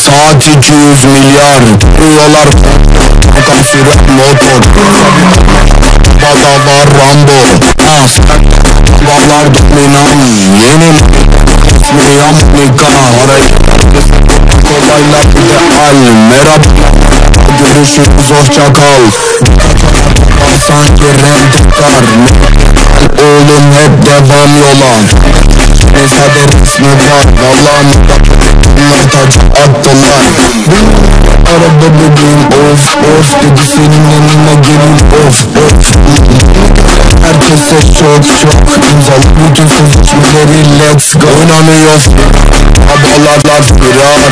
Saat 200 milyar kuruyorlar. Kanka fren motor. Bada var Rambo. Varlar dominan. Yeni Miyam nikah. Kolaylar ideal. Merhaba. Görüşürüz hoşça kal. Sanki rentekar. Oğlum hep devam yola. Nezade resmi var. Vallahi bunlar taç attılar. Arada bebeğim of of dedi, senin yanına gelin of of. Herkese çok imzalı bütün sözleşmeleri, let's go. Oynamıyor babalarlar firar.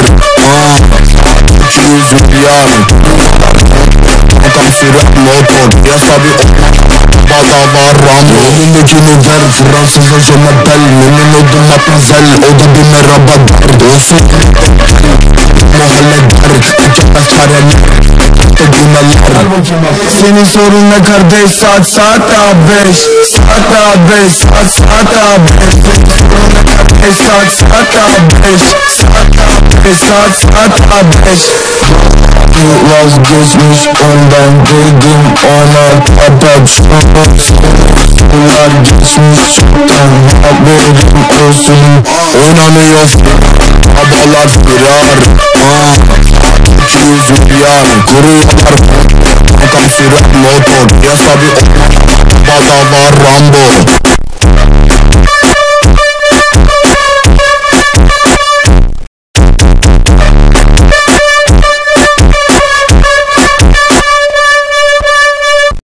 200 milyar kanka fren motor. Ya tabi bada var Rambo. Elindekini ver Fransızca je m'appelle. Memnun oldum matmazel. O da bir merhaba der. Olsun mahalle der. Tüketmez çareler. Senin sorun ne kardeş? Saat A5. Saat A5. Saat A5. Saat A5. Saat A5. Vazgeçmiş ondan, dedim ona kapat. Bunlar geçmiş çoktan, haberim olsun. Oynamıyor babalar firar. 200 milyar kuruyorlar. Kanka fren motor. Ya tabi bada var Rambo.